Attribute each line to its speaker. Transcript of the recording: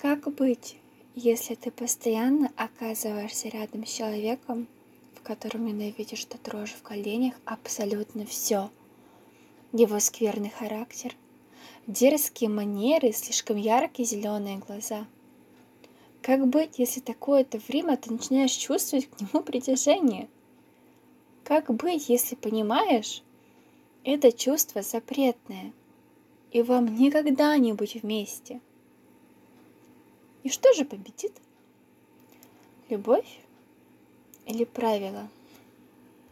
Speaker 1: Как быть, если ты постоянно оказываешься рядом с человеком, в котором ненавидишь до дрожи в коленях абсолютно все? Его скверный характер, дерзкие манеры, слишком яркие зеленые глаза. Как быть, если такое-то время ты начинаешь чувствовать к нему притяжение? Как быть, если понимаешь, это чувство запретное, и вам никогда не быть вместе? И что же победит? Любовь или правила?